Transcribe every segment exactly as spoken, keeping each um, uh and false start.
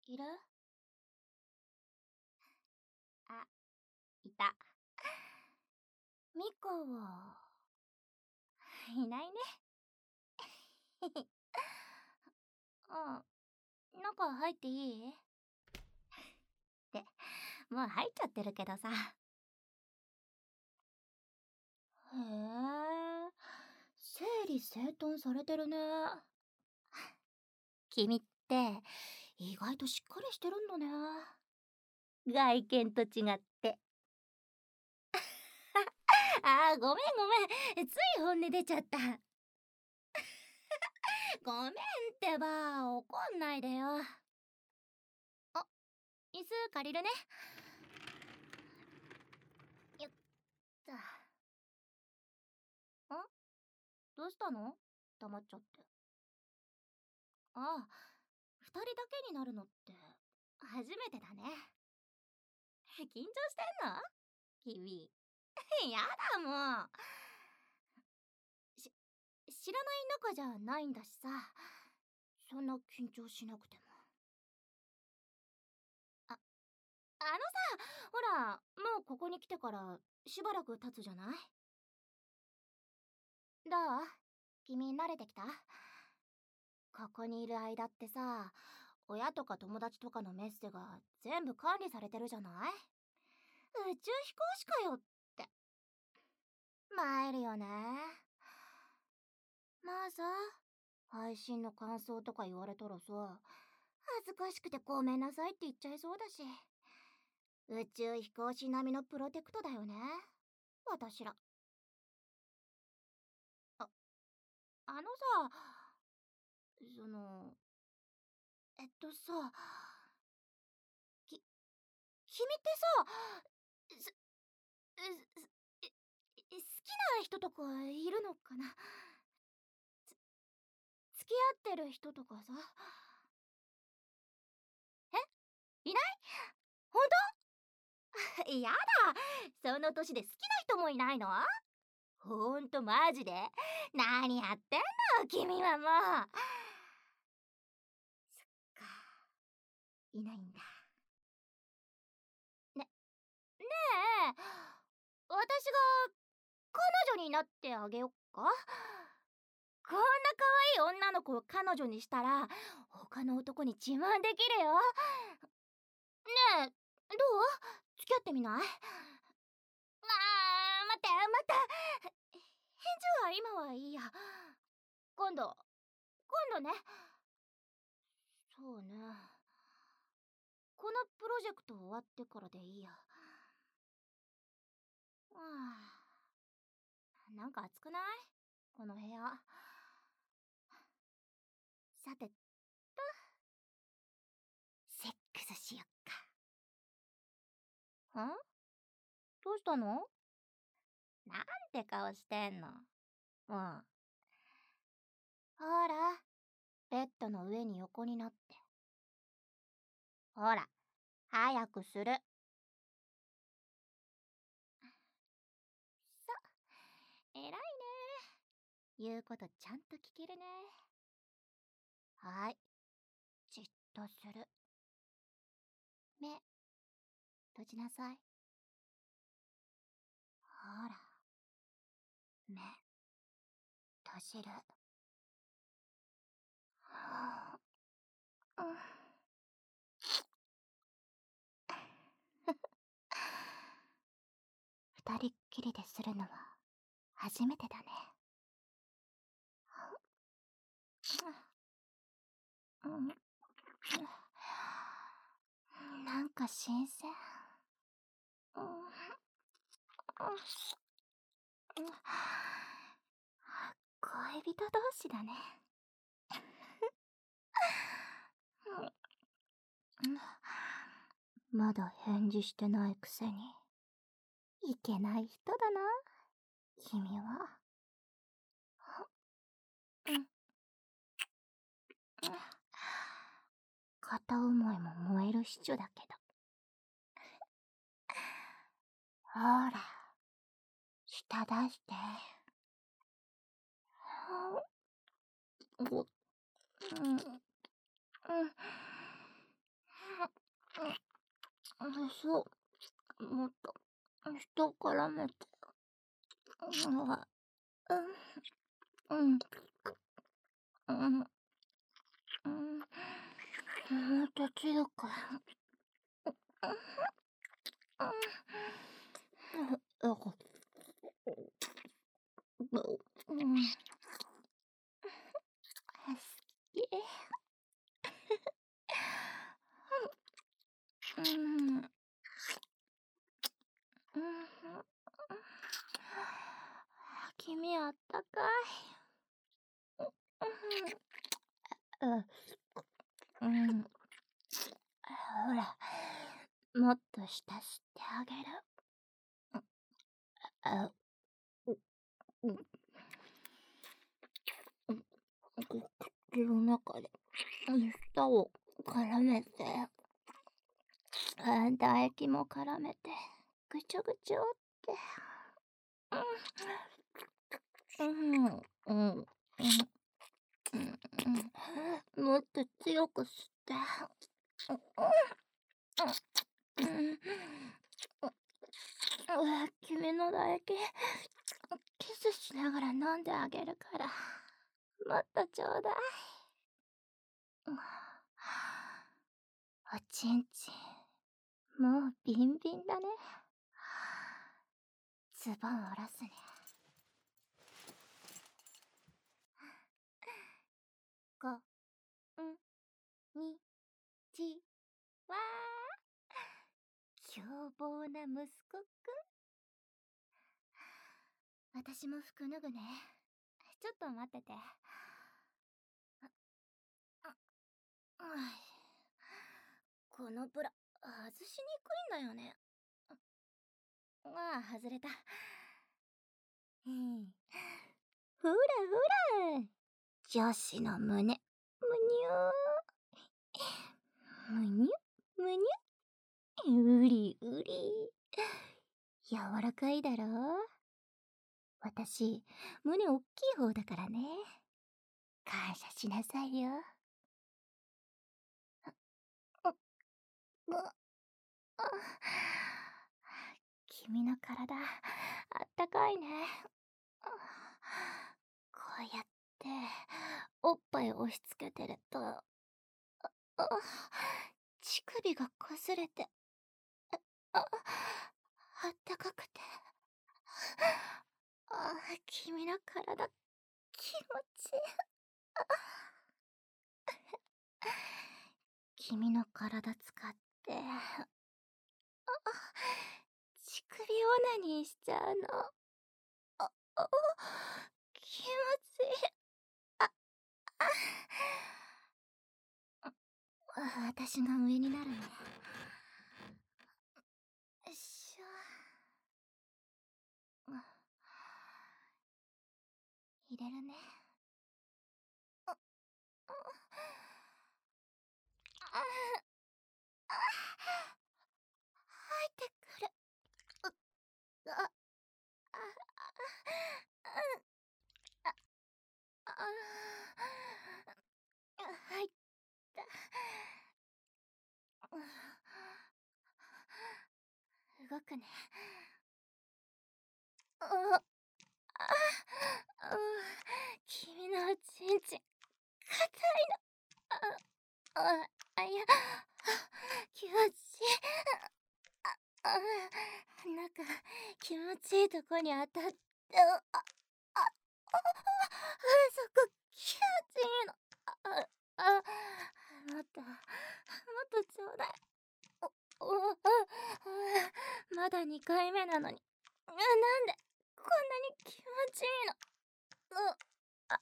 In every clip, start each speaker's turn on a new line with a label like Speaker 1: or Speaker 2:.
Speaker 1: いる？あ、いた。ミカはいないね。うん、中入っていい？ってもう入っちゃってるけどさ。へえ、整理整頓されてるね。君って意外としっかりしてるんだね。外見と違って。あー、ごめんごめん、つい本音出ちゃった。ごめんってば、怒んないでよ。あ、椅子借りるね。よっと。ん？どうしたの？黙っちゃって。ああ、二人だけになるのって初めてだね。緊張してんの？君。やだもう。し、知らない仲じゃないんだしさ。そんな緊張しなくても。あ、あのさ、ほら、もうここに来てからしばらく経つじゃない？どう？君慣れてきた？ここにいる間ってさ、親とか友達とかのメッセが全部管理されてるじゃない？宇宙飛行士かよって。参るよね。まあさ、配信の感想とか言われたらさ、恥ずかしくてごめんなさいって言っちゃいそうだし。宇宙飛行士並みのプロテクトだよね、私ら。あ、あのさ、その、えっとさ、き、君ってさ、す、す、え、え好きな人とかいるのかな？つ、付き合ってる人とかさ。え、いない？ほんと？やだ、その年で好きな人もいないの？ほんとマジで？何やってんの君はもう。そっか、いないんだ。ね、ねえ、私が彼女になってあげよっか？こんな可愛い女の子を彼女にしたら他の男に自慢できるよ。ねえ、どう？付き合ってみない？あー、待って待って、返事は今はいいや。今度今度ね。そうね、このプロジェクト終わってからでいいや。はあ、なんか暑くない？この部屋。さてと、セックスしよっか。ん？どうしたの？なんて顔してんの？うん。ほら、ベッドの上に横になって。ほら、早くする。そう、偉いね。言うことちゃんと聞けるね。はい、じっとする。目、閉じなさい。ほら、目、閉じる。うん。二人っきりでするのは初めてだね。うん、なんか新鮮。うん、うん、恋人同士だね。まだ返事してないくせにいけない人だな、君は。うん、片思いも燃えるシチュだけど。ほら、舌出して。うん、うん、 そう。もっと、人を絡めて。うん、うん、うん、うん、うん、もっと強く。うん、うん、うん、好き。うん、うん、君あったかい。うん、うん、ほら、もっと浸してあげる。あ、うん、うん、口の中で舌を絡めて、あ、唾液も絡めて、ぐちょぐちょって。うん、うん、うん、うん、うん、もっと強く吸って。うん、うん、君の唾液、キスしながら飲んであげるから。もっとちょうだい。おちんちん、もうビンビンだね。ズボン下ろすね。ご、ん、に、ち、わー。凶暴な息子くん。私も服脱ぐね。ちょっと待ってて。このブラ、外しにくいんだよね。ああ、外れた。うん。ほらほら。女子の胸。むにゅー。むにゅむにゅ。うりうり。柔らかいだろ。私、胸おっきい方だからね。感謝しなさいよ。う、う、君の体、あったかいね。こうやって、おっぱい押し付けてると、あ、乳首が擦れて、あ、あったかくて、あ、君の体、気持ちいい。君の体使って、乳首オナニーしちゃうの。あ、あ、気持ちいい。あ、あ、私が上になるね。よいしょ。入れるね。あ、あ、あ、入ってくる。う、あ、あ、あ、あ、入った。動くね。あ、あ、君のおちんちん、硬いの。あ、あ、あ、いや、気持ちいい。あ、なんか、気持ちいいとこに当たって、あ、あ、あ、そこ、気持ちいいの。あ、あ、もっと、もっとちょうだい。お、お、あ、まだにかいめなのに。なんで、こんなに気持ちいいの。う、あ、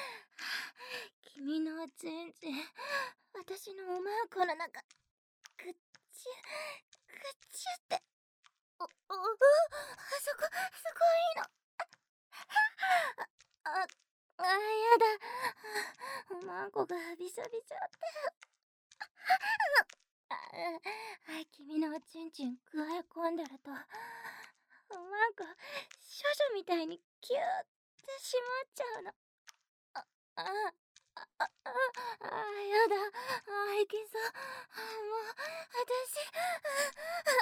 Speaker 1: 君のおちんちん、私のおまんこの中、ぐっちゅ、ぐっちゅって。お、お、お、そこ、そこいいの。あ、あ、やだ。おまんこがびしょびしょって。あ、あ、君のおちんちんくわえ込んでると、おまんこ、処女みたいにキューってしまっちゃうの。あ、あ、あ、あ、あ、あ、やだ。あ、いけそう。あ、もう、私、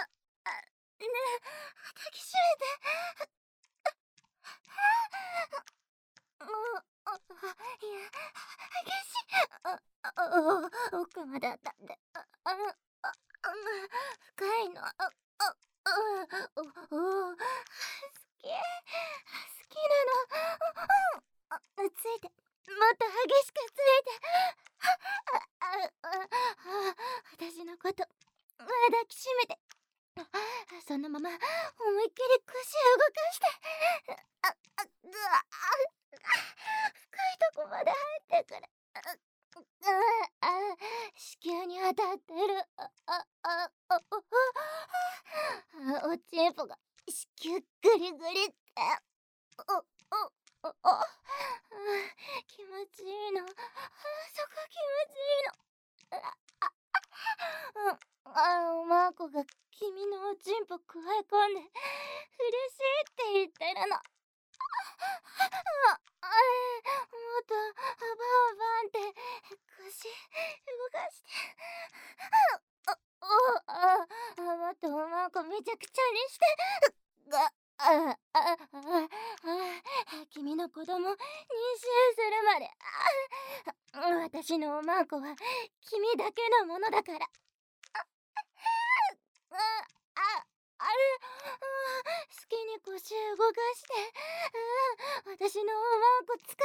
Speaker 1: お奥まで当たって、あ、あの、あ、あの、深いの、あ、あ、あ、お、お、好き、好きなの、あ、ついて、もっと激しくついて、あ、あ、あ、あ、私のこと、抱きしめて、そのまま思いっきり腰動かして、あ、あ、ぐわ、深いとこまで入ってくる。あ、あ、子宮に当たってる。あ、あ、あ、あ、あ、おちんぽが子宮グリグリって。お、お、お、お、気持ちいいの。そこ気持ちいいの。あ、あ、おまんこが君のおちんぽくわえ込んで嬉しいって言ってるの。あ、あ、もっとバンバンって腰動かして、あ、お、あ、あ、もっとおまんこめちゃくちゃにして、が、あ、あ、あ、あ、君の子供妊娠するまで、あ、私のおまんこは君だけのものだから。あ、あ、あれ、好きに腰動かして、私のおまんこ使って、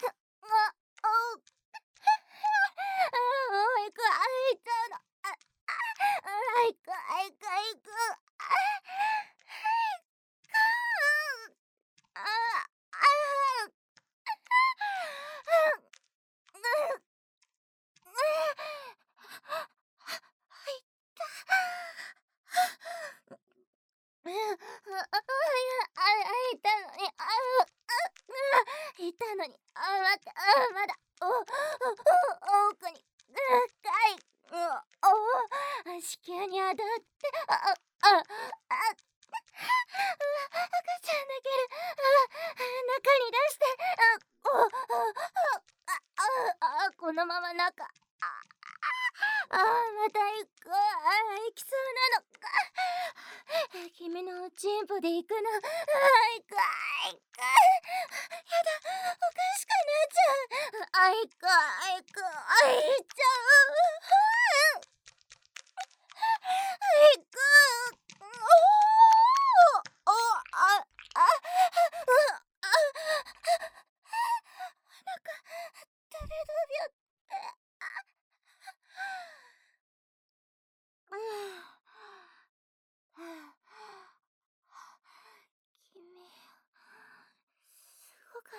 Speaker 1: あ、お、あ、もう行く、あ、行っちゃうの。あ、あ、行く、行く、行く。あ、行く。あ、あ、入った。うん、あ、あ、あ、いたのに、あ、あ、いたのに、あ、待って、あ、まだ、お、お、奥に、深い、お、子宮に当たって、あ、あ、あ、あ、赤ちゃんだける、あ、中に出して、あ、お、あ、あ、あ、このまま中、あ、あ、また行く、あ、行きそうなのか。君のおちんぽで行くの。あ、行く、あ、行く。やだ、おかしくなっちゃう。あ、行く、あ、行く、あ、行っちゃう。行く。おお、お、あ、あ、あ、あ、なんか、ドビュドビュって。うん。君、すごかった。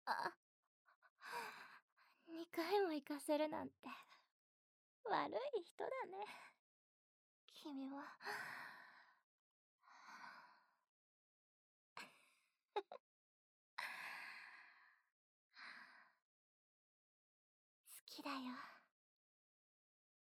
Speaker 1: あ、にかいも行かせるなんて悪い人だね、君は。好きだよ。